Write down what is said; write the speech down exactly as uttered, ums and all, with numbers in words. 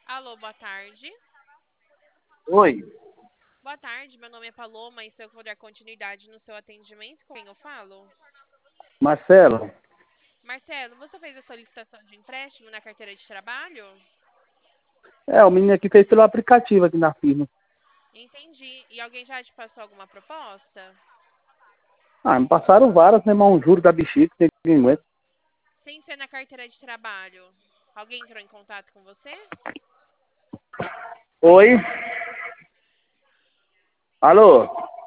Alô, boa tarde. Oi, Boa tarde, meu nome é Paloma e eu vou dar continuidade no seu atendimento. Com quem eu falo? Marcelo. Marcelo, você fez a solicitação de empréstimo na carteira de trabalho? É, o menino aqui fez pelo aplicativo aqui na firma. Entendi. E alguém já te passou alguma proposta? Ah, me passaram várias, né, mas um juro da bexiga que ninguém aguenta. Sem ser na carteira de trabalho. Alguém entrou em contato com você? Oi? Alô?